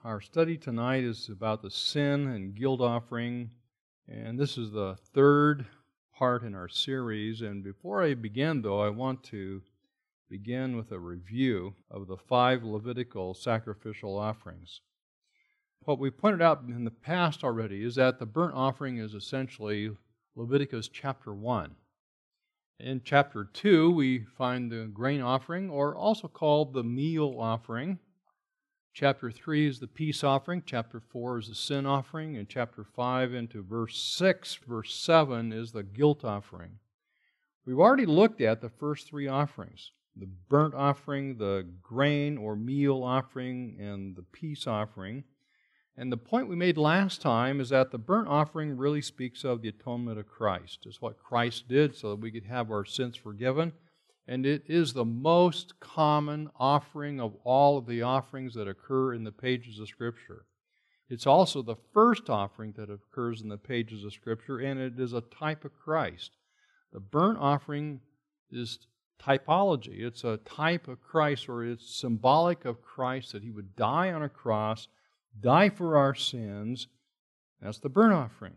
Our study tonight is about the sin and guilt offering, and this is the third part in our series. And before I begin, though, I want to begin with a review of the 5 Levitical sacrificial offerings. What we pointed out in the past already is that the burnt offering is essentially Leviticus chapter 1. In chapter 2, we find the grain offering, or also called the meal offering. Chapter 3 is the peace offering, chapter 4 is the sin offering, and chapter 5 into verse 6, verse 7 is the guilt offering. We've already looked at the first 3 offerings, the burnt offering, the grain or meal offering, and the peace offering. And the point we made last time is that the burnt offering really speaks of the atonement of Christ. It's what Christ did so that we could have our sins forgiven. And it is the most common offering of all of the offerings that occur in the pages of Scripture. It's also the first offering that occurs in the pages of Scripture, and it is a type of Christ. The burnt offering is typology. It's a type of Christ, or it's symbolic of Christ, that He would die on a cross, die for our sins. That's the burnt offering.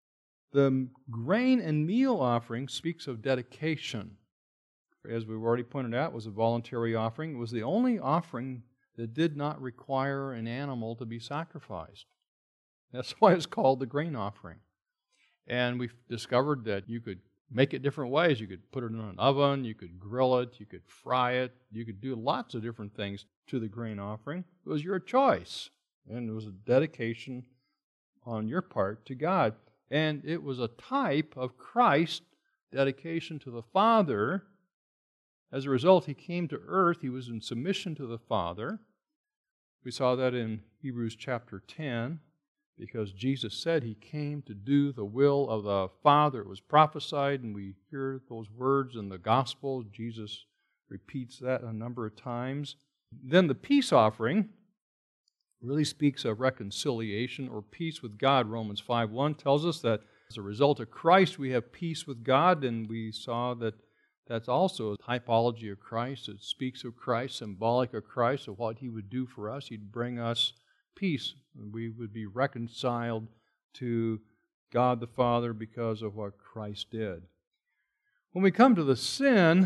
The grain and meal offering speaks of dedication. As we've already pointed out, it was a voluntary offering. It was the only offering that did not require an animal to be sacrificed. That's why it's called the grain offering. And we've discovered that you could make it different ways. You could put it in an oven, you could grill it, you could fry it, you could do lots of different things to the grain offering. It was your choice. And it was a dedication on your part to God. And it was a type of Christ's dedication to the Father. As a result, He came to earth. He was in submission to the Father. We saw that in Hebrews chapter 10, because Jesus said He came to do the will of the Father. It was prophesied, and we hear those words in the Gospel. Jesus repeats that a number of times. Then the peace offering really speaks of reconciliation or peace with God. Romans 5:1 tells us that as a result of Christ, we have peace with God, and we saw that that's also a typology of Christ. It speaks of Christ, symbolic of Christ, of what He would do for us. He'd bring us peace. We would be reconciled to God the Father because of what Christ did. When we come to the sin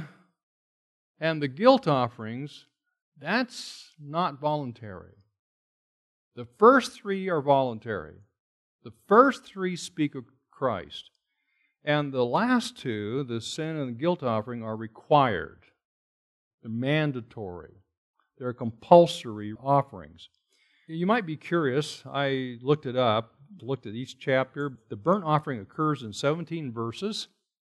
and the guilt offerings, that's not voluntary. The first 3 are voluntary. The first 3 speak of Christ. And the last 2, the sin and the guilt offering, are required. They're mandatory. They're compulsory offerings. You might be curious. I looked it up, looked at each chapter. The burnt offering occurs in 17 verses.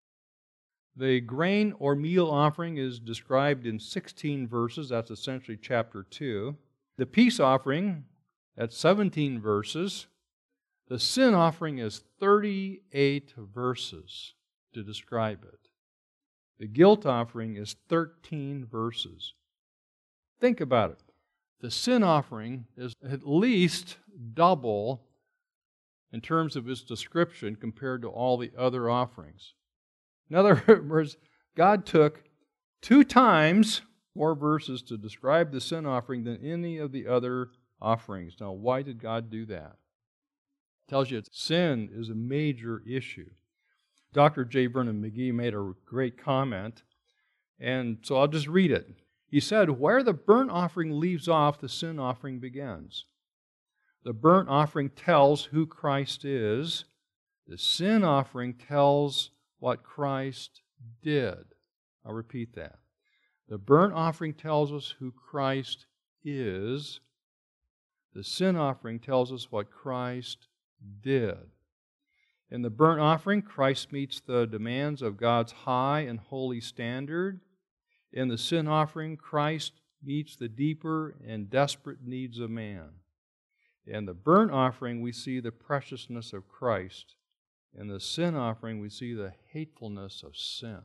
The grain or meal offering is described in 16 verses. That's essentially chapter 2. The peace offering, at 17 verses. The sin offering is 38 verses to describe it. The guilt offering is 13 verses. Think about it. The sin offering is at least double in terms of its description compared to all the other offerings. In other words, God took 2 times more verses to describe the sin offering than any of the other offerings. Now, why did God do that? It tells you that sin is a major issue. Dr. J. Vernon McGee made a great comment, and so I'll just read it. He said, "Where the burnt offering leaves off, the sin offering begins. The burnt offering tells who Christ is. The sin offering tells what Christ did." I'll repeat that. The burnt offering tells us who Christ is. The sin offering tells us what Christ did. In the burnt offering, Christ meets the demands of God's high and holy standard. In the sin offering, Christ meets the deeper and desperate needs of man. In the burnt offering, we see the preciousness of Christ. In the sin offering, we see the hatefulness of sin.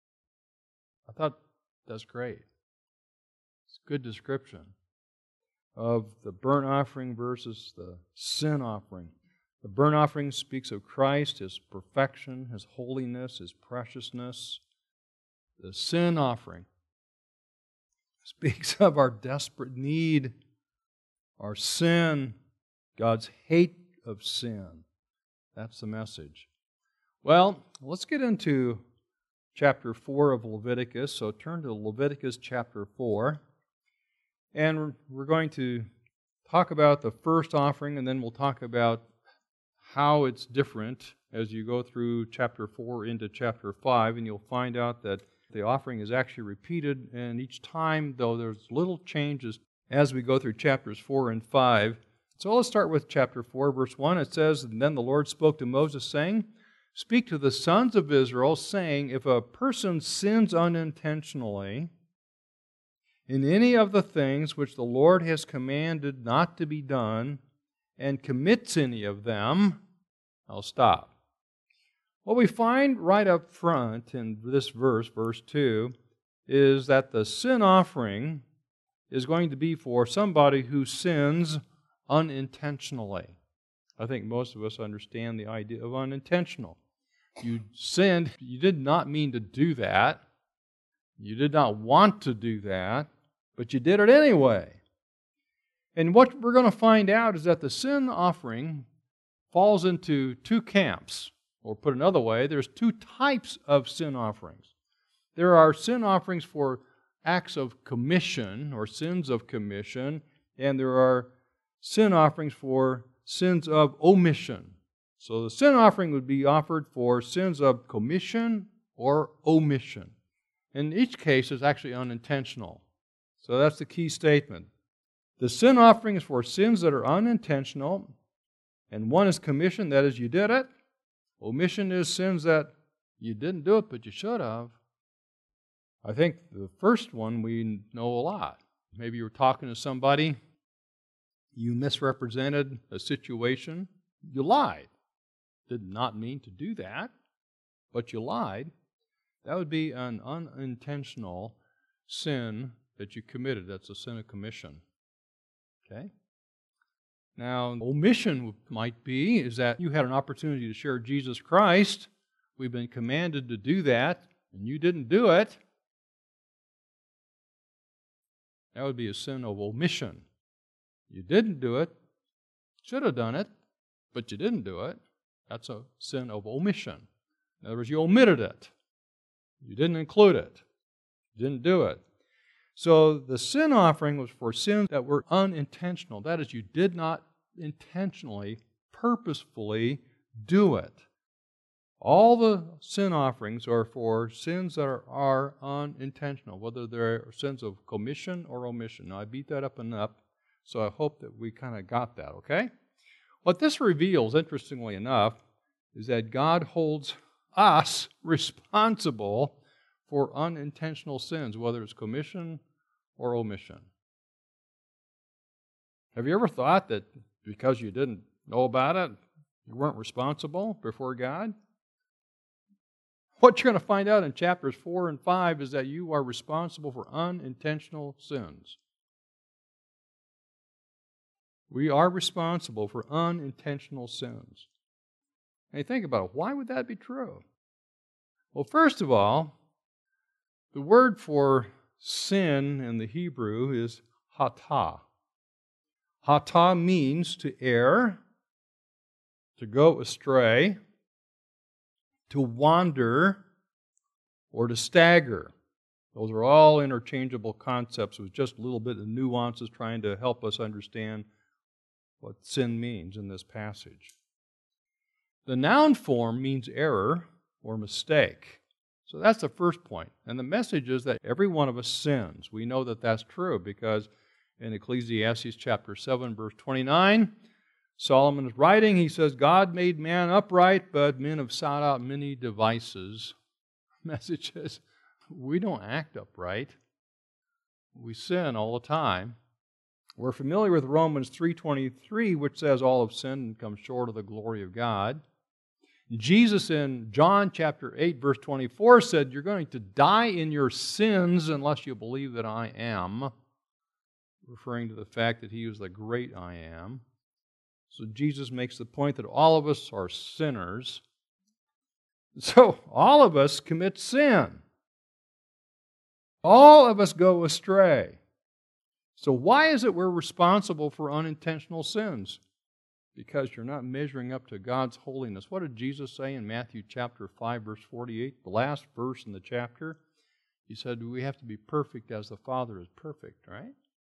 I thought that's great. It's a good description of the burnt offering versus the sin offering. The burnt offering speaks of Christ, His perfection, His holiness, His preciousness. The sin offering speaks of our desperate need our sin, God's hate of sin. That's the message. Well, let's get into chapter 4 of Leviticus. So turn to Leviticus chapter 4. And we're going to talk about the first offering, and then we'll talk about how it's different as you go through chapter 4 into chapter 5, and you'll find out that the offering is actually repeated, and each time, though there's little changes as we go through chapters 4 and 5. So let's start with chapter 4, verse 1. It says, "And then the Lord spoke to Moses, saying, Speak to the sons of Israel, saying, If a person sins unintentionally in any of the things which the Lord has commanded not to be done, and commits any of them," I'll stop. What we find right up front in this verse, verse 2, is that the sin offering is going to be for somebody who sins unintentionally. I think most of us understand the idea of unintentional. You sinned, you did not mean to do that. You did not want to do that, but you did it anyway. And what we're going to find out is that the sin offering falls into two camps. Or put another way, there's two types of sin offerings. There are sin offerings for acts of commission or sins of commission, and there are sin offerings for sins of omission. So the sin offering would be offered for sins of commission or omission. In each case, it's actually unintentional. So that's the key statement. The sin offering is for sins that are unintentional, and one is commission, that is, you did it. Omission is sins that you didn't do it, but you should have. I think the first one we know a lot. Maybe you were talking to somebody, you misrepresented a situation, you lied. Did not mean to do that, but you lied. That would be an unintentional sin that you committed. That's a sin of commission. Okay? Now, omission might be is that you had an opportunity to share Jesus Christ. We've been commanded to do that, and you didn't do it. That would be a sin of omission. You didn't do it, should have done it, but you didn't do it. That's a sin of omission. In other words, you omitted it. You didn't include it. You didn't do it. So the sin offering was for sins that were unintentional. That is, you did not intentionally, purposefully do it. All the sin offerings are for sins that are unintentional, whether they're sins of commission or omission. Now, I beat that up enough, so I hope that we kind of got that, okay? What this reveals, interestingly enough, is that God holds us responsible for unintentional sins, whether it's commission or omission. Have you ever thought that because you didn't know about it, you weren't responsible before God? What you're going to find out in chapters 4 and 5 is that you are responsible for unintentional sins. We are responsible for unintentional sins. And you think about it, why would that be true? Well, first of all, the word for sin in the Hebrew is hatah. Hatah means to err, to go astray, to wander, or to stagger. Those are all interchangeable concepts with just a little bit of nuances trying to help us understand what sin means in this passage. The noun form means error or mistake. So that's the first point. And the message is that every one of us sins. We know that that's true because in Ecclesiastes chapter 7, verse 29, Solomon is writing, he says, God made man upright, but men have sought out many devices. The message is, we don't act upright. We sin all the time. We're familiar with Romans 3:23, which says all have sinned and come short of the glory of God. Jesus in John chapter 8, verse 24 said, you're going to die in your sins unless you believe that I am, referring to the fact that He was the great I am. So Jesus makes the point that all of us are sinners. So all of us commit sin. All of us go astray. So why is it we're responsible for unintentional sins? Because you're not measuring up to God's holiness. What did Jesus say in Matthew chapter 5, verse 48, the last verse in the chapter? He said, we have to be perfect as the Father is perfect, right?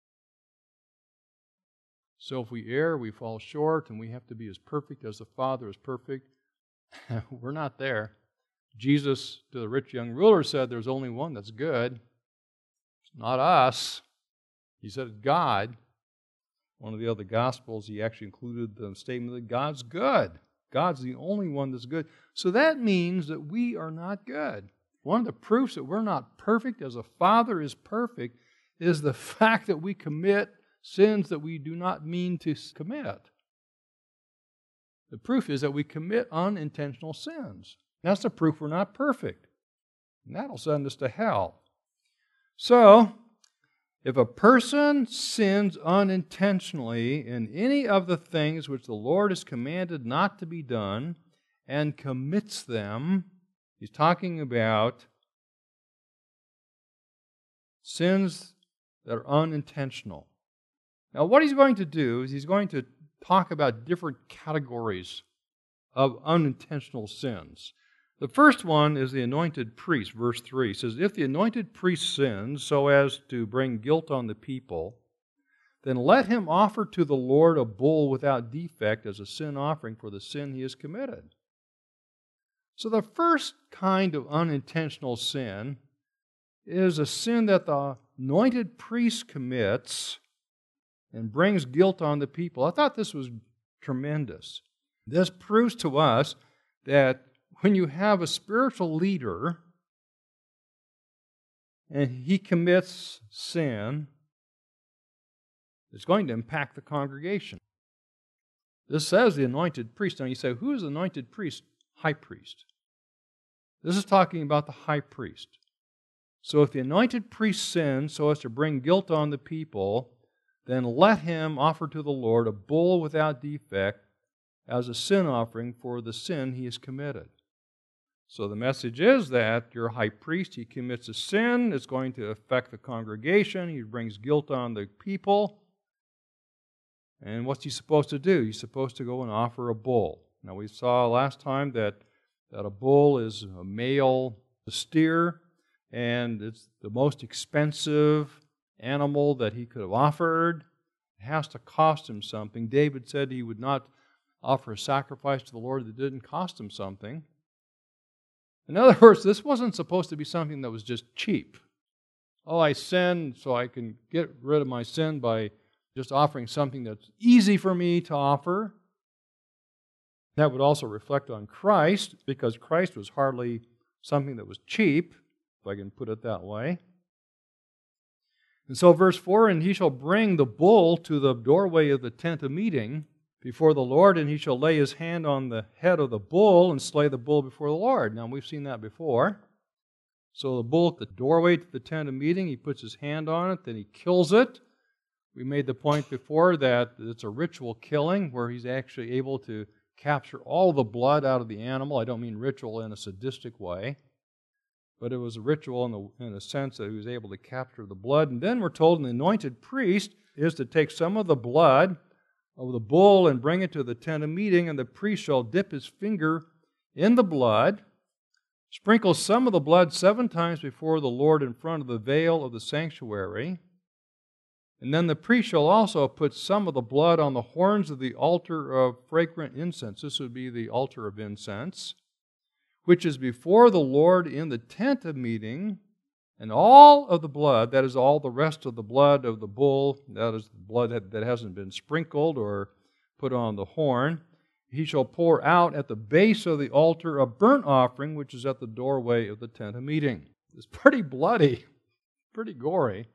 So if we err, we fall short, and we have to be as perfect as the Father is perfect. We're not there. Jesus, to the rich young ruler, said there's only one that's good. It's not us. He said God. One of the other Gospels, he actually included the statement that God's good. God's the only one that's good. So that means that we are not good. One of the proofs that we're not perfect as a Father is perfect is the fact that we commit sins that we do not mean to commit. The proof is that we commit unintentional sins. That's the proof we're not perfect. And that'll send us to hell. So, if a person sins unintentionally in any of the things which the Lord has commanded not to be done and commits them, he's talking about sins that are unintentional. Now, what he's going to do is he's going to talk about different categories of unintentional sins. The first one is the anointed priest. Verse 3 says, if the anointed priest sins so as to bring guilt on the people, then let him offer to the Lord a bull without defect as a sin offering for the sin he has committed. So the first kind of unintentional sin is a sin that the anointed priest commits and brings guilt on the people. I thought this was tremendous. This proves to us that when you have a spiritual leader and he commits sin, it's going to impact the congregation. This says the anointed priest. Now you say, who is the anointed priest? High priest. This is talking about the high priest. So if the anointed priest sins so as to bring guilt on the people, then let him offer to the Lord a bull without defect as a sin offering for the sin he has committed. So the message is that your high priest, he commits a sin, it's going to affect the congregation, he brings guilt on the people. And what's he supposed to do? He's supposed to go and offer a bull. Now we saw last time that a bull is a male steer, and it's the most expensive animal that he could have offered. It has to cost him something. David said he would not offer a sacrifice to the Lord that didn't cost him something. In other words, this wasn't supposed to be something that was just cheap. Oh, I sin so I can get rid of my sin by just offering something that's easy for me to offer. That would also reflect on Christ, because Christ was hardly something that was cheap, if I can put it that way. And so verse 4, and he shall bring the bull to the doorway of the tent of meeting before the Lord, and he shall lay his hand on the head of the bull and slay the bull before the Lord. Now, we've seen that before. So the bull at the doorway to the tent of meeting, he puts his hand on it, then he kills it. We made the point before that it's a ritual killing where he's actually able to capture all the blood out of the animal. I don't mean ritual in a sadistic way, but it was a ritual in the sense that he was able to capture the blood. And then we're told the anointed priest is to take some of the blood of the bull and bring it to the tent of meeting, and the priest shall dip his finger in the blood, sprinkle some of the blood 7 times before the Lord in front of the veil of the sanctuary, and then the priest shall also put some of the blood on the horns of the altar of fragrant incense. This would be the altar of incense, which is before the Lord in the tent of meeting, and all of the blood, that is all the rest of the blood of the bull, that is the blood that hasn't been sprinkled or put on the horn, he shall pour out at the base of the altar a burnt offering, which is at the doorway of the tent of meeting. It's pretty bloody, pretty gory.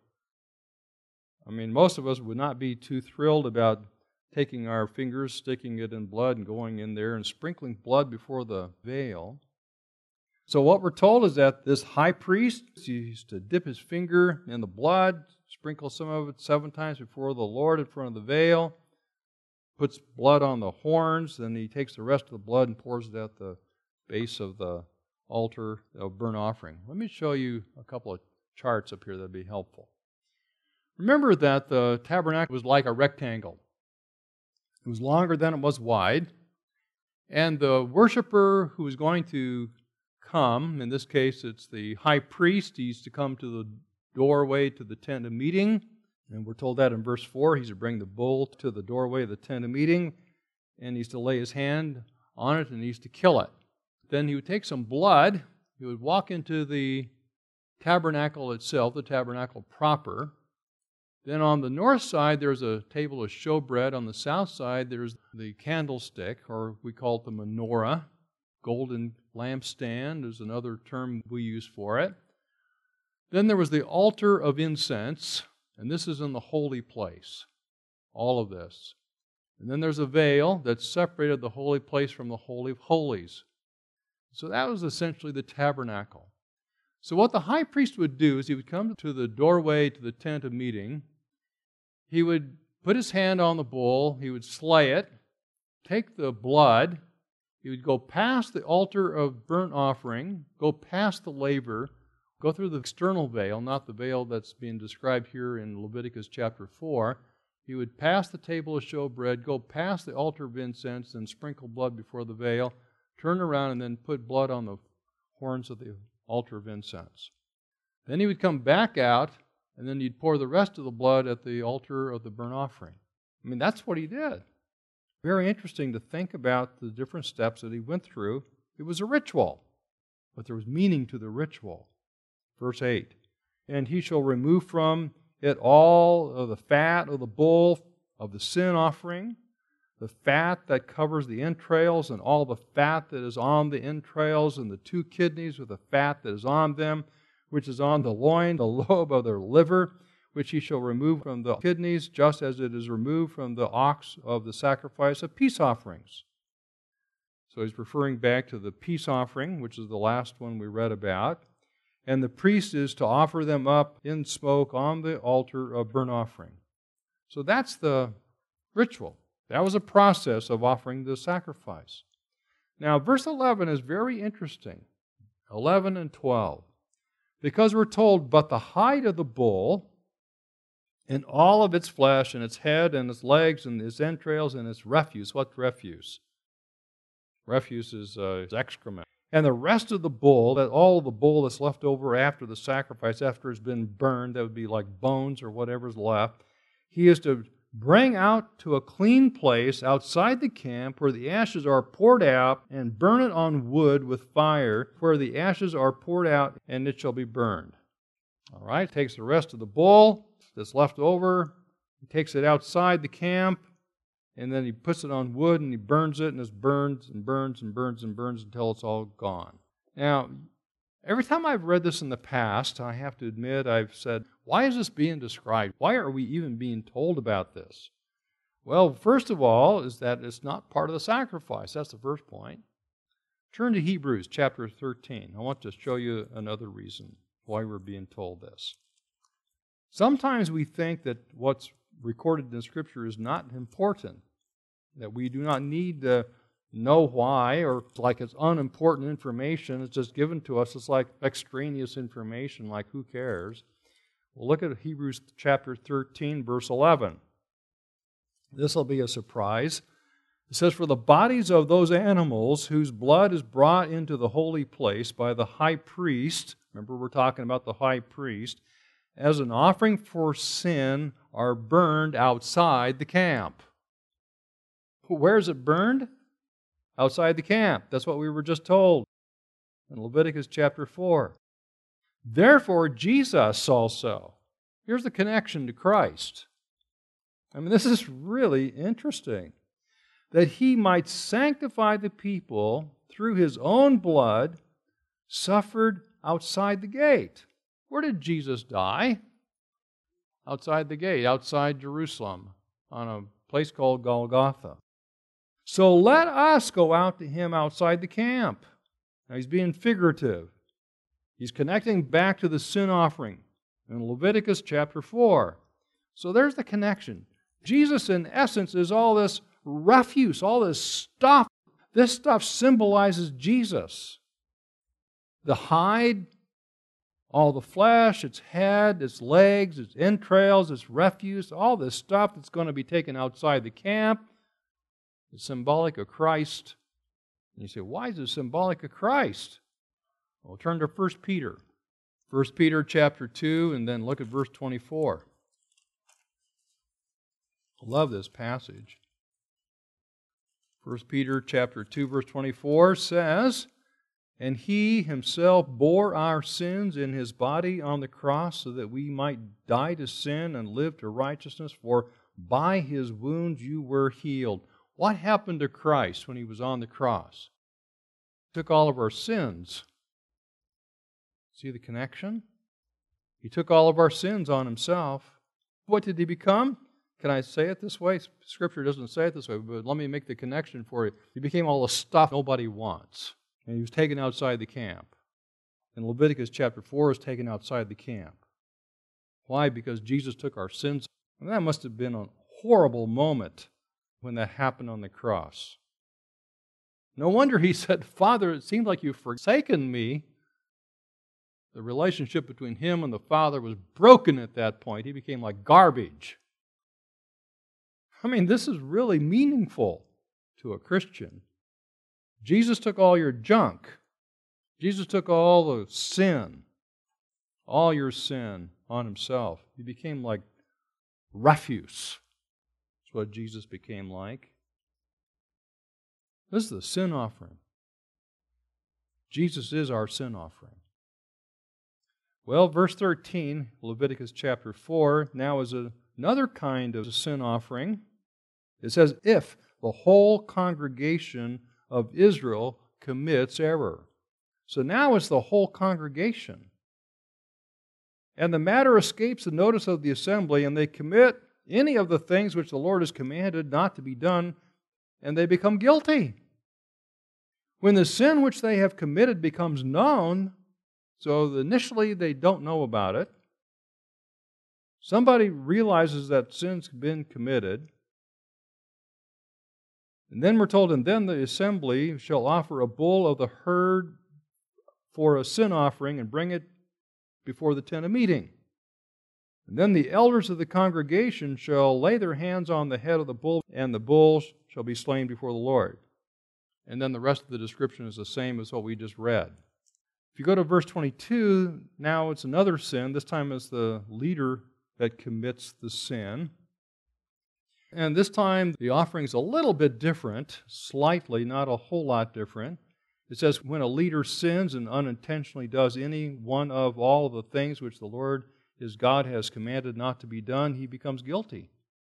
I mean, most of us would not be too thrilled about taking our fingers, sticking it in blood, and going in there and sprinkling blood before the veil. So what we're told is that this high priest used to dip his finger in the blood, sprinkle some of it 7 times before the Lord in front of the veil, puts blood on the horns, then he takes the rest of the blood and pours it at the base of the altar of burnt offering. Let me show you a couple of charts up here that would be helpful. Remember that the tabernacle was like a rectangle. It was longer than it was wide. And the worshiper who was going to come, in this case it's the high priest, he used to come to the doorway to the tent of meeting. And we're told that in verse 4. He's to bring the bull to the doorway of the tent of meeting, and he's to lay his hand on it, and he's to kill it. Then he would take some blood, he would walk into the tabernacle itself, the tabernacle proper. Then on the north side, there's a table of showbread. On the south side, there's the candlestick, or we call it the menorah. Golden lampstand is another term we use for it. Then there was the altar of incense, and this is in the holy place, all of this. And then there's a veil that separated the holy place from the Holy of Holies. So that was essentially the tabernacle. So what the high priest would do is he would come to the doorway to the tent of meeting. He would put his hand on the bull, he would slay it, take the blood, he would go past the altar of burnt offering, go past the laver, go through the external veil, not the veil that's being described here in Leviticus chapter 4. He would pass the table of showbread, go past the altar of incense, and sprinkle blood before the veil, turn around and then put blood on the horns of the altar of incense. Then he would come back out, and then he'd pour the rest of the blood at the altar of the burnt offering. I mean, that's what he did. Very interesting to think about the different steps that he went through. It was a ritual, but there was meaning to the ritual. Verse 8, and he shall remove from it all of the fat of the bull of the sin offering, the fat that covers the entrails, and all the fat that is on the entrails, and the 2 kidneys with the fat that is on them, which is on the loin, the lobe of their liver, which he shall remove from the kidneys, just as it is removed from the ox of the sacrifice of peace offerings. So he's referring back to the peace offering, which is the last one we read about. And the priest is to offer them up in smoke on the altar of burnt offering. So that's the ritual. That was a process of offering the sacrifice. Now, verse 11 is very interesting. 11 and 12. Because we're told, but the hide of the bull, and all of its flesh, and its head, and its legs, and its entrails, and its refuse. What's refuse? Refuse is excrement. And the rest of the bull, that all of the bull that's left over after the sacrifice, after it's been burned, that would be like bones or whatever's left, he is to bring out to a clean place outside the camp where the ashes are poured out, and burn it on wood with fire, where the ashes are poured out, and it shall be burned. All right, takes the rest of the bull that's left over, he takes it outside the camp, and then he puts it on wood and he burns it, and it burns and burns and burns and burns until it's all gone. Now, every time I've read this in the past, I have to admit I've said, why is this being described? Why are we even being told about this? Well, first of all, is that it's not part of the sacrifice. That's the first point. Turn to Hebrews chapter 13. I want to show you another reason why we're being told this. Sometimes we think that what's recorded in Scripture is not important, that we do not need to know why, or like it's unimportant information. It's just given to us. It's like extraneous information, like who cares? Well, look at Hebrews chapter 13, verse 11. This will be a surprise. It says, for the bodies of those animals whose blood is brought into the holy place by the high priest, remember we're talking about the high priest, as an offering for sin are burned outside the camp. Where is it burned? Outside the camp. That's what we were just told in Leviticus chapter 4. Therefore, Jesus also. Here's the connection to Christ. I mean, this is really interesting. That he might sanctify the people through his own blood, suffered outside the gate. Where did Jesus die? Outside the gate, outside Jerusalem, on a place called Golgotha. So let us go out to him outside the camp. Now he's being figurative. He's connecting back to the sin offering in Leviticus chapter 4. So there's the connection. Jesus, in essence, is all this refuse, all this stuff. This stuff symbolizes Jesus. The hide, all the flesh, its head, its legs, its entrails, its refuse, all this stuff that's going to be taken outside the camp. It's symbolic of Christ. And you say, why is it symbolic of Christ? Well, turn to 1 Peter. 1 Peter chapter 2, and then look at verse 24. I love this passage. 1 Peter chapter 2, verse 24 says, "And He Himself bore our sins in His body on the cross so that we might die to sin and live to righteousness, for by His wounds you were healed." What happened to Christ when He was on the cross? He took all of our sins. See the connection? He took all of our sins on Himself. What did He become? Can I say it this way? Scripture doesn't say it this way, but let me make the connection for you. He became all the stuff nobody wants. And He was taken outside the camp. And Leviticus chapter 4 is taken outside the camp. Why? Because Jesus took our sins. And that must have been a horrible moment when that happened on the cross. No wonder He said, "Father, it seems like you've forsaken me." The relationship between Him and the Father was broken at that point. He became like garbage. I mean, this is really meaningful to a Christian. Jesus took all your junk. Jesus took all the sin, all your sin on Himself. He became like refuse. That's what Jesus became like. This is the sin offering. Jesus is our sin offering. Well, verse 13, Leviticus chapter 4, now is another kind of sin offering. It says, "If the whole congregation of Israel commits error." So now it's the whole congregation. "And the matter escapes the notice of the assembly, and they commit any of the things which the Lord has commanded not to be done, and they become guilty. When the sin which they have committed becomes known," so initially they don't know about it, somebody realizes that sin's been committed, and then we're told, "And then the assembly shall offer a bull of the herd for a sin offering and bring it before the tent of meeting. And then the elders of the congregation shall lay their hands on the head of the bull, and the bull shall be slain before the Lord." And then the rest of the description is the same as what we just read. If you go to verse 22, now it's another sin. This time it's the leader that commits the sin. And this time the offering's a little bit different, slightly, not a whole lot different. It says, "When a leader sins and unintentionally does any one of all the things which the Lord his God has commanded not to be done, he becomes guilty.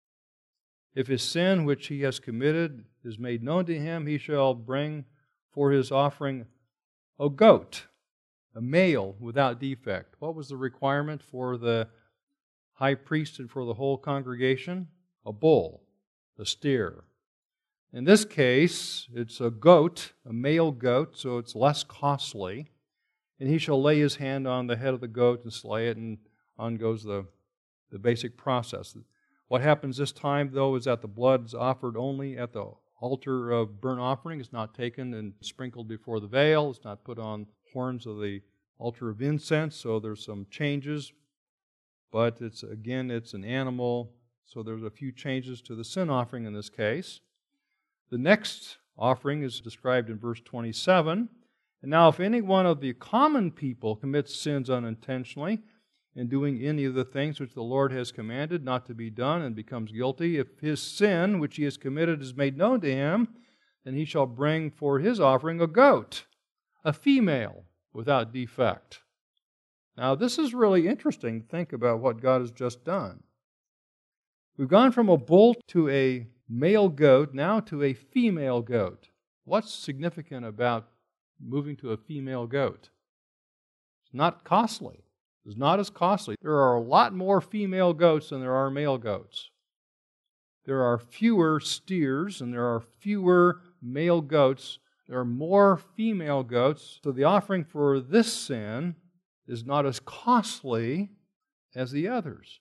If his sin which he has committed is made known to him, he shall bring for his offering a goat, a male without defect." What was the requirement for the high priest and for the whole congregation? A bull, a steer. In this case, it's a goat, a male goat, so it's less costly. And he shall lay his hand on the head of the goat and slay it, and on goes the basic process. What happens this time, though, is that the blood is offered only at the altar of burnt offering. It's not taken and sprinkled before the veil. It's not put on horns of the altar of incense, so there's some changes. But it's an animal, so there's a few changes to the sin offering in this case. The next offering is described in verse 27. "And now if any one of the common people commits sins unintentionally in doing any of the things which the Lord has commanded not to be done and becomes guilty, if his sin which he has committed is made known to him, then he shall bring for his offering a goat, a female without defect." Now this is really interesting to think about what God has just done. We've gone from a bull to a male goat, now to a female goat. What's significant about moving to a female goat? It's not costly. It's not as costly. There are a lot more female goats than there are male goats. There are fewer steers and there are fewer male goats. There are more female goats. So the offering for this sin is not as costly as the others.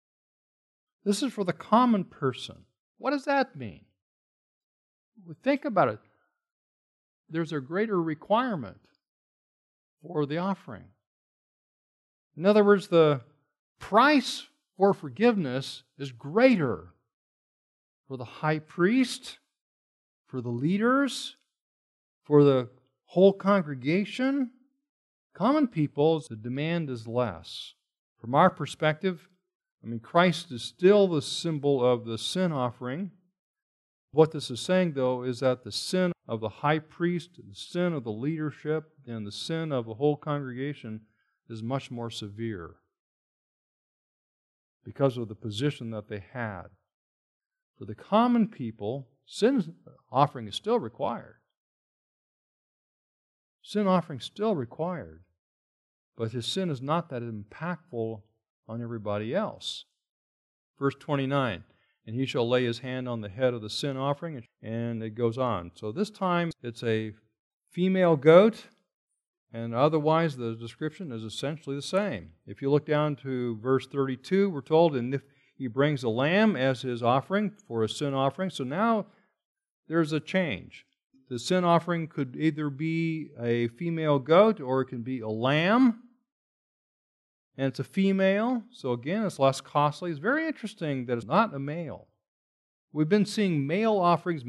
This is for the common person. What does that mean? Think about it. There's a greater requirement for the offering. In other words, the price for forgiveness is greater for the high priest, for the leaders, for the whole congregation. Common people, the demand is less. From our perspective, Christ is still the symbol of the sin offering. What this is saying, though, is that the sin of the high priest, the sin of the leadership, and the sin of the whole congregation is much more severe because of the position that they had. For the common people, sin offering is still required. Sin offering is still required. But his sin is not that impactful on everybody else. Verse 29, and he shall lay his hand on the head of the sin offering, and it goes on. So this time it's a female goat, and otherwise the description is essentially the same. If you look down to verse 32, we're told, and if he brings a lamb as his offering for a sin offering, so now there's a change. The sin offering could either be a female goat or it can be a lamb. And it's a female, so again, it's less costly. It's very interesting that it's not a male. We've been seeing male offerings,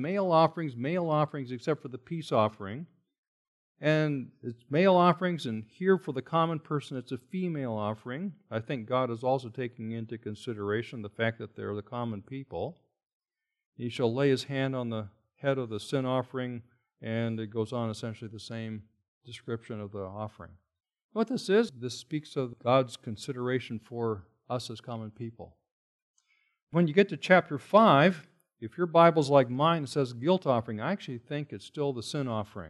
except for the peace offering. And it's male offerings, and here for the common person, it's a female offering. I think God is also taking into consideration the fact that they're the common people. He shall lay his hand on the head of the sin offering, and it goes on essentially the same description of the offering. What this speaks of God's consideration for us as common people. When you get to chapter 5, if your Bible's like mine, it says guilt offering. I actually think it's still the sin offering.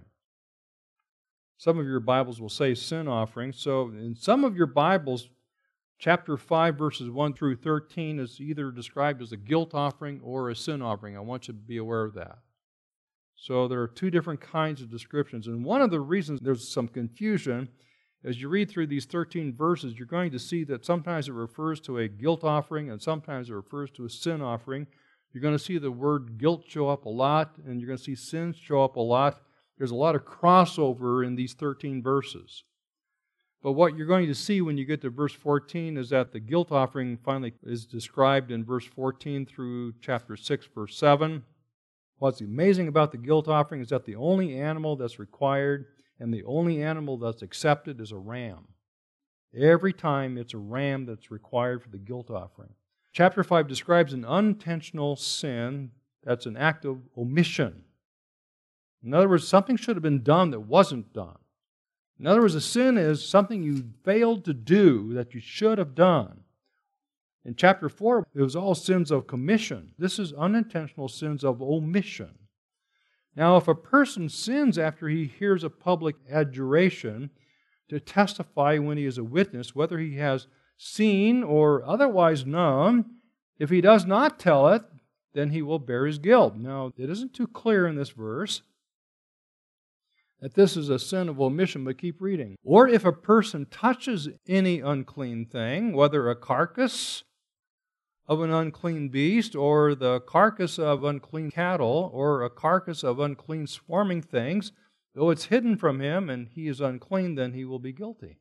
Some of your Bibles will say sin offering. So in some of your Bibles, chapter 5, verses 1 through 13 is either described as a guilt offering or a sin offering. I want you to be aware of that. So there are two different kinds of descriptions. And one of the reasons there's some confusion, as you read through these 13 verses, you're going to see that sometimes it refers to a guilt offering and sometimes it refers to a sin offering. You're going to see the word guilt show up a lot, and you're going to see sins show up a lot. There's a lot of crossover in these 13 verses. But what you're going to see when you get to verse 14 is that the guilt offering finally is described in verse 14 through chapter 6, verse 7. What's amazing about the guilt offering is that the only animal that's required and the only animal that's accepted is a ram. Every time it's a ram that's required for the guilt offering. Chapter 5 describes an unintentional sin that's an act of omission. In other words, something should have been done that wasn't done. In other words, a sin is something you failed to do that you should have done. In chapter 4, it was all sins of commission. This is unintentional sins of omission. Now, if a person sins after he hears a public adjuration to testify when he is a witness, whether he has seen or otherwise known, if he does not tell it, then he will bear his guilt. Now, it isn't too clear in this verse that this is a sin of omission, but keep reading. Or if a person touches any unclean thing, whether a carcass of an unclean beast, or the carcass of unclean cattle, or a carcass of unclean swarming things, though it's hidden from him and he is unclean, then he will be guilty.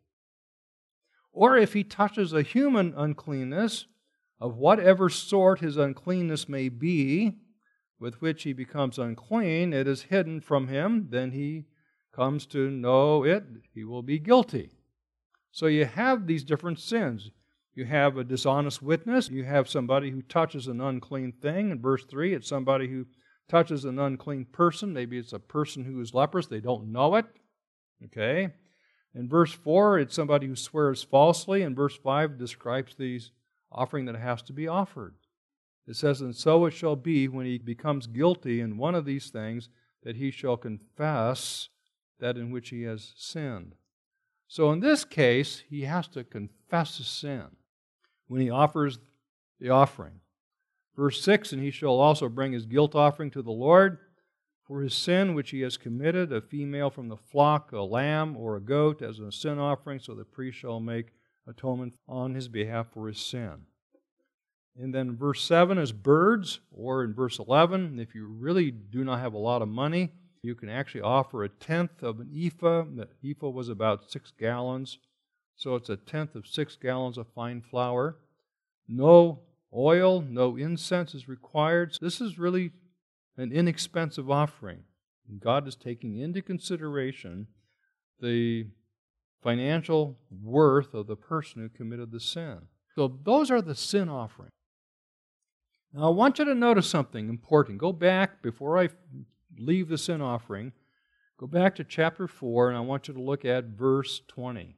Or if he touches a human uncleanness, of whatever sort his uncleanness may be, with which he becomes unclean, it is hidden from him, then he comes to know it, he will be guilty. So you have these different sins. You have a dishonest witness. You have somebody who touches an unclean thing. In verse 3, it's somebody who touches an unclean person. Maybe it's a person who is leprous. They don't know it. Okay? In verse 4, it's somebody who swears falsely. And verse 5 describes the offering that has to be offered. It says, and so it shall be when he becomes guilty in one of these things that he shall confess that in which he has sinned. So in this case, he has to confess his sin when he offers the offering. Verse 6, and he shall also bring his guilt offering to the Lord for his sin which he has committed, a female from the flock, a lamb or a goat as a sin offering, so the priest shall make atonement on his behalf for his sin. And then verse 7 is birds, or in verse 11, if you really do not have a lot of money, you can actually offer a tenth of an ephah. The ephah was about 6 gallons. So it's 1/10 of 6 gallons of fine flour. No oil, no incense is required. This is really an inexpensive offering. God is taking into consideration the financial worth of the person who committed the sin. So those are the sin offerings. Now I want you to notice something important. Go back, before I leave the sin offering, go back to chapter 4, and I want you to look at verse 20.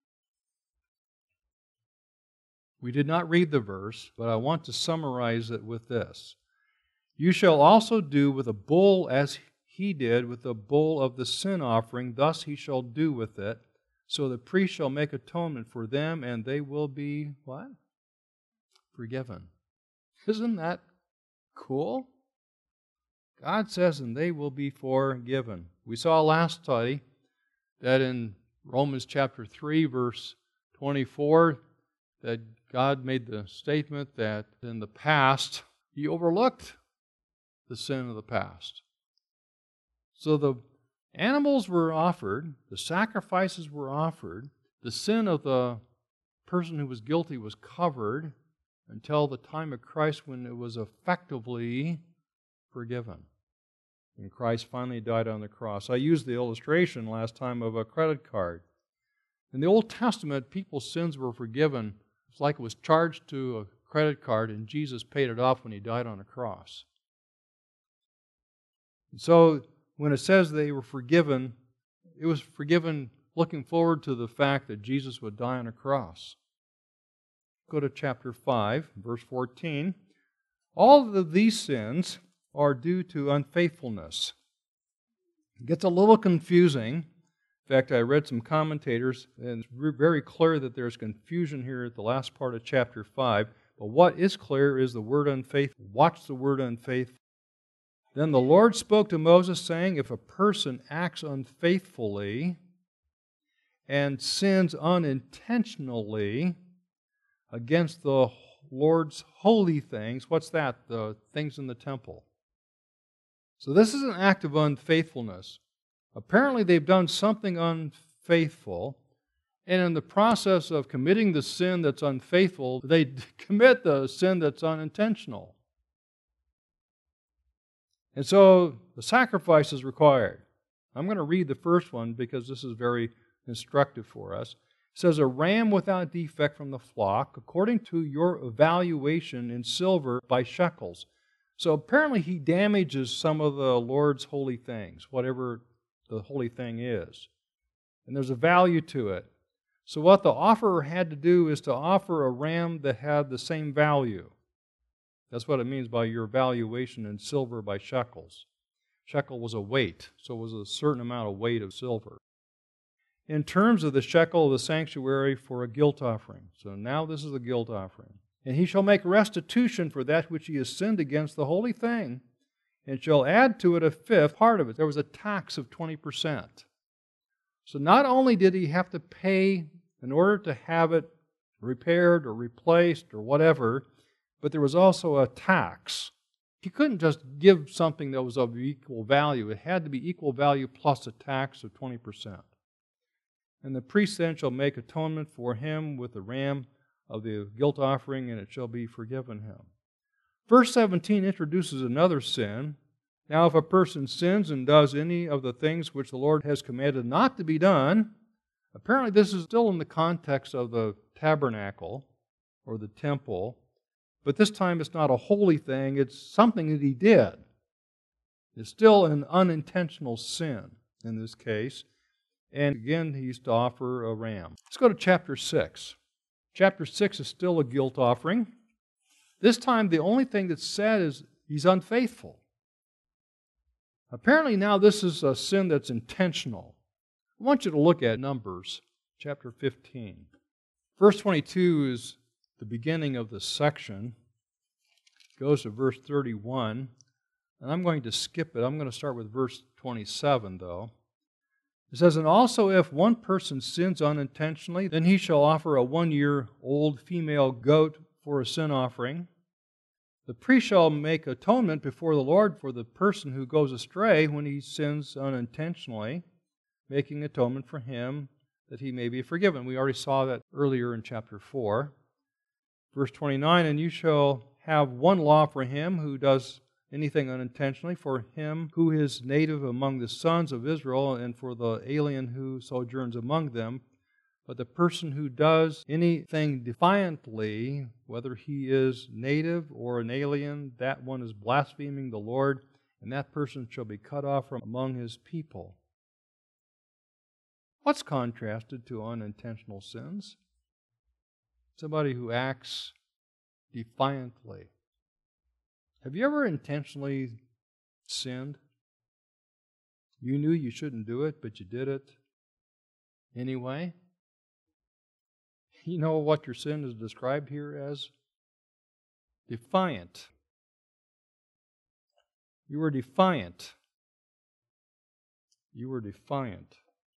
We did not read the verse, but I want to summarize it with this. You shall also do with a bull as he did with the bull of the sin offering. Thus he shall do with it. So the priest shall make atonement for them, and they will be, what? Forgiven. Isn't that cool? God says, and they will be forgiven. We saw last study that in Romans chapter 3, verse 24, that God made the statement that in the past, He overlooked the sin of the past. So the animals were offered, the sacrifices were offered, the sin of the person who was guilty was covered until the time of Christ when it was effectively forgiven. When Christ finally died on the cross. I used the illustration last time of a credit card. In the Old Testament, people's sins were forgiven. It's like it was charged to a credit card and Jesus paid it off when He died on the cross. And so when it says they were forgiven, it was forgiven looking forward to the fact that Jesus would die on a cross. Go to chapter 5, verse 14. All of these sins are due to unfaithfulness. It gets a little confusing. In fact, I read some commentators, and it's very clear that there's confusion here at the last part of chapter 5. But what is clear is the word unfaithful. Watch the word unfaithful. Then the Lord spoke to Moses, saying, if a person acts unfaithfully and sins unintentionally against the Lord's holy things, what's that? The things in the temple. So this is an act of unfaithfulness. Apparently they've done something unfaithful, and in the process of committing the sin that's unfaithful, they commit the sin that's unintentional. And so the sacrifice is required. I'm going to read the first one because this is very instructive for us. It says, a ram without defect from the flock, according to your evaluation in silver by shekels. So apparently he damages some of the Lord's holy things, whatever the holy thing is. And there's a value to it. So what the offerer had to do is to offer a ram that had the same value. That's what it means by your valuation in silver by shekels. Shekel was a weight, so it was a certain amount of weight of silver. In terms of the shekel of the sanctuary for a guilt offering. So now this is the guilt offering. And he shall make restitution for that which he has sinned against the holy thing, and shall add to it a fifth part of it. There was a tax of 20%. So not only did he have to pay in order to have it repaired or replaced or whatever, but there was also a tax. He couldn't just give something that was of equal value. It had to be equal value plus a tax of 20%. And the priest then shall make atonement for him with the ram of the guilt offering, and it shall be forgiven him. Verse 17 introduces another sin. Now, if a person sins and does any of the things which the Lord has commanded not to be done, apparently this is still in the context of the tabernacle or the temple, but this time it's not a holy thing, it's something that he did. It's still an unintentional sin in this case. And again, he's to offer a ram. Let's go to chapter 6. Chapter 6 is still a guilt offering. This time, the only thing that's said is he's unfaithful. Apparently now this is a sin that's intentional. I want you to look at Numbers chapter 15. Verse 22 is the beginning of the section. It goes to verse 31. And I'm going to skip it. I'm going to start with verse 27, though. It says, and also if one person sins unintentionally, then he shall offer a 1-year-old female goat for a sin offering. The priest shall make atonement before the Lord for the person who goes astray when he sins unintentionally, making atonement for him that he may be forgiven. We already saw that earlier in chapter 4. Verse 29, and you shall have one law for him who does anything unintentionally, for him who is native among the sons of Israel, and for the alien who sojourns among them. But the person who does anything defiantly, whether he is native or an alien, that one is blaspheming the Lord, and that person shall be cut off from among his people. What's contrasted to unintentional sins? Somebody who acts defiantly. Have you ever intentionally sinned? You knew you shouldn't do it, but you did it anyway? You know what your sin is described here as? Defiant. You were defiant. You were defiant.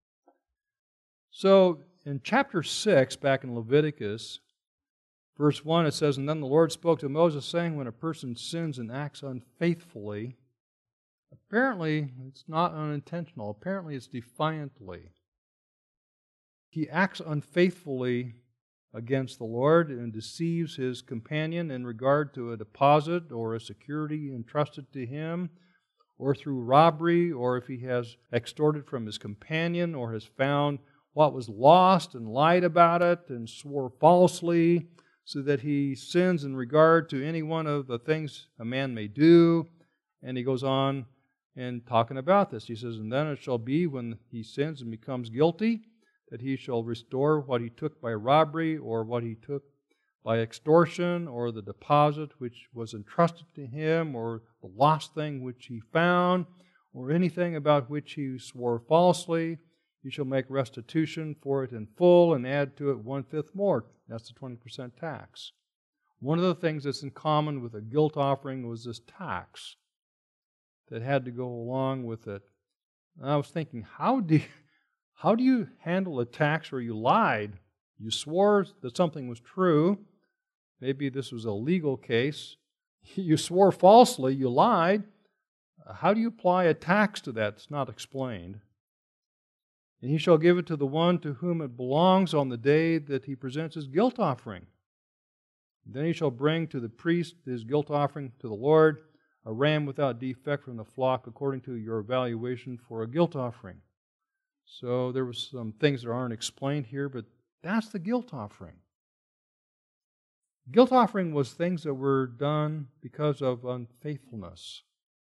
So, in chapter 6, back in Leviticus, verse 1, it says, and then the Lord spoke to Moses, saying, when a person sins and acts unfaithfully, apparently it's not unintentional. Apparently it's defiantly. He acts unfaithfully against the Lord and deceives his companion in regard to a deposit or a security entrusted to him, or through robbery, or if he has extorted from his companion, or has found what was lost and lied about it and swore falsely, so that he sins in regard to any one of the things a man may do. And he goes on in talking about this. He says, and then it shall be when he sins and becomes guilty, that he shall restore what he took by robbery, or what he took by extortion, or the deposit which was entrusted to him, or the lost thing which he found, or anything about which he swore falsely. You shall make restitution for it in full and add to it 1/5 more. That's the 20% tax. One of the things that's in common with a guilt offering was this tax that had to go along with it. And I was thinking, how do you handle a tax where you lied? You swore that something was true. Maybe this was a legal case. You swore falsely, you lied. How do you apply a tax to that? It's not explained. And he shall give it to the one to whom it belongs on the day that he presents his guilt offering. Then he shall bring to the priest his guilt offering to the Lord, a ram without defect from the flock, according to your evaluation for a guilt offering. So there were some things that aren't explained here, but that's the guilt offering. Guilt offering was things that were done because of unfaithfulness.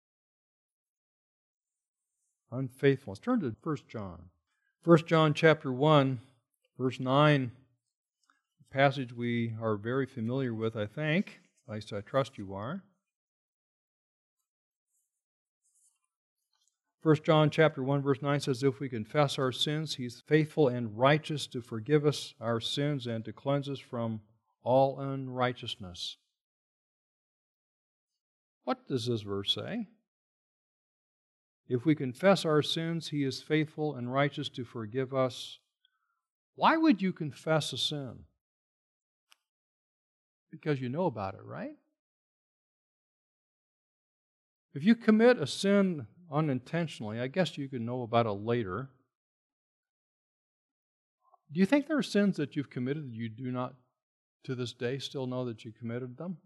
Unfaithfulness. Turn to 1 John. 1 John chapter 1, verse 9, a passage we are very familiar with, I think. At least I trust you are. 1 John chapter 1, verse 9 says, if we confess our sins, He's faithful and righteous to forgive us our sins and to cleanse us from all unrighteousness. What does this verse say? If we confess our sins, He is faithful and righteous to forgive us. Why would you confess a sin? Because you know about it, right? If you commit a sin unintentionally, I guess you can know about it later. Do you think there are sins that you've committed that you do not, to this day, still know that you committed them?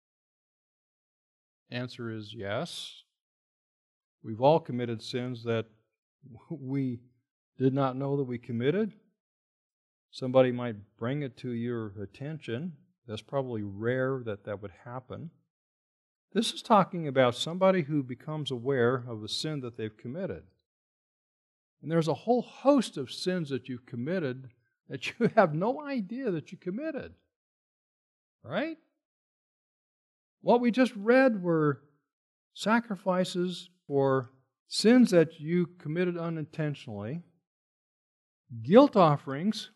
Answer is yes. We've all committed sins that we did not know that we committed. Somebody might bring it to your attention. That's probably rare that that would happen. This is talking about somebody who becomes aware of a sin that they've committed. And there's a whole host of sins that you've committed that you have no idea that you committed. Right? What we just read were sacrifices for sins that you committed unintentionally, guilt offerings.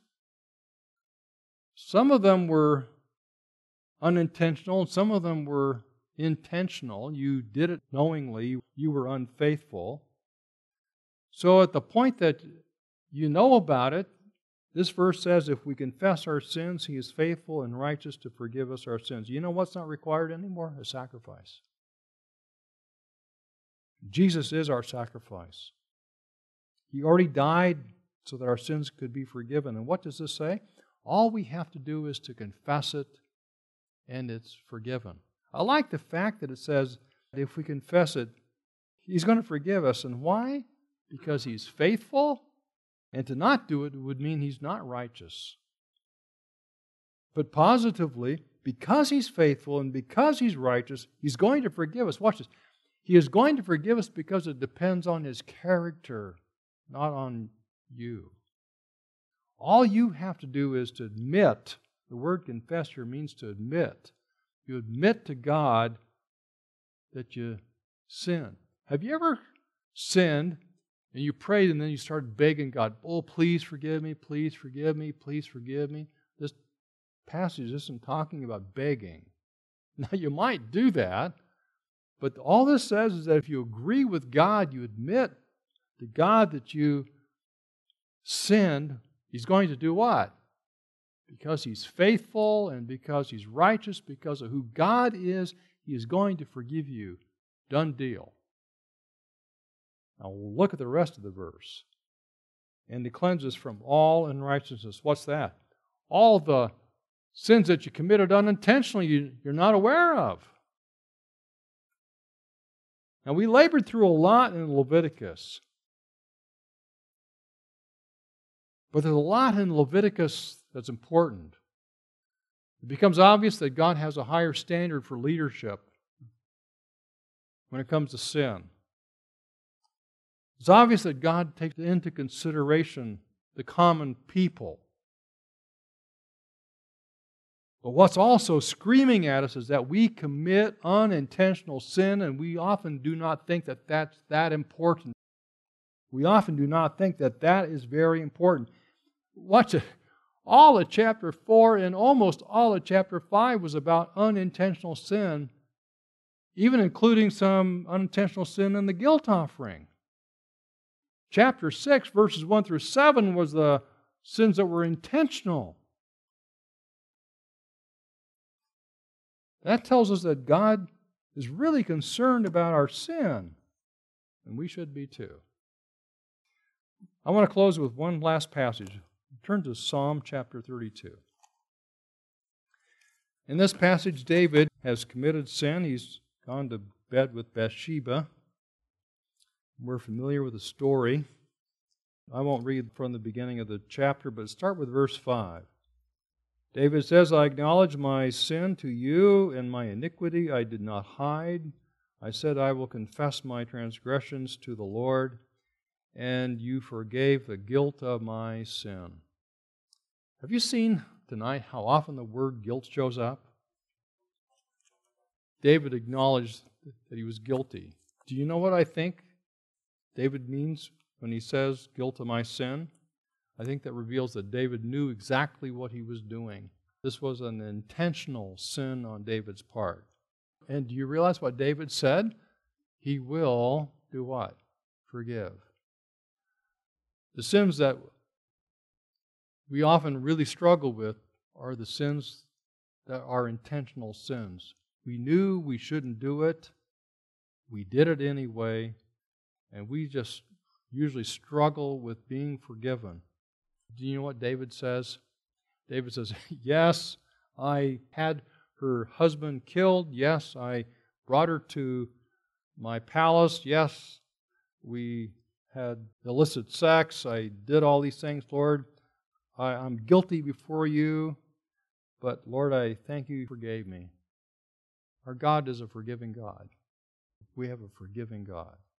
Some of them were unintentional, and some of them were intentional. You did it knowingly. You were unfaithful. So at the point that you know about it, this verse says, if we confess our sins, He is faithful and righteous to forgive us our sins. You know what's not required anymore? A sacrifice. Jesus is our sacrifice. He already died so that our sins could be forgiven. And what does this say? All we have to do is to confess it, and it's forgiven. I like the fact that it says that if we confess it, He's going to forgive us. And why? Because He's faithful, and to not do it would mean He's not righteous. But positively, because He's faithful and because He's righteous, He's going to forgive us. Watch this. He is going to forgive us because it depends on His character, not on you. All you have to do is to admit. The word confess here means to admit. You admit to God that you sin. Have you ever sinned and you prayed and then you started begging God, oh, please forgive me, please forgive me, please forgive me? This passage isn't talking about begging. Now, you might do that, but all this says is that if you agree with God, you admit to God that you sinned, He's going to do what? Because He's faithful and because He's righteous, because of who God is, He is going to forgive you. Done deal. Now we'll look at the rest of the verse. And to cleanse us from all unrighteousness. What's that? All the sins that you committed unintentionally you're not aware of. Now we labored through a lot in Leviticus. But there's a lot in Leviticus that's important. It becomes obvious that God has a higher standard for leadership when it comes to sin. It's obvious that God takes into consideration the common people. But what's also screaming at us is that we commit unintentional sin, and we often do not think that that's that important. We often do not think that that is very important. Watch it. All of chapter 4 and almost all of chapter 5 was about unintentional sin, even including some unintentional sin in the guilt offering. Chapter 6, verses 1 through 7 was the sins that were intentional. That tells us that God is really concerned about our sin, and we should be too. I want to close with one last passage. Turn to Psalm chapter 32. In this passage, David has committed sin. He's gone to bed with Bathsheba. We're familiar with the story. I won't read from the beginning of the chapter, but start with verse 5. David says, I acknowledge my sin to you, and my iniquity I did not hide. I said, I will confess my transgressions to the Lord, and you forgave the guilt of my sin. Have you seen tonight how often the word guilt shows up? David acknowledged that he was guilty. Do you know what I think David means when he says, guilt of my sin? I think that reveals that David knew exactly what he was doing. This was an intentional sin on David's part. And do you realize what David said? He will do what? Forgive. The sins that we often really struggle with are the sins that are intentional sins. We knew we shouldn't do it. We did it anyway. And we just usually struggle with being forgiven. Do you know what David says? David says, yes, I had her husband killed. Yes, I brought her to my palace. Yes, we had illicit sex. I did all these things, Lord. I'm guilty before you, but Lord, I thank you forgave me. Our God is a forgiving God. We have a forgiving God.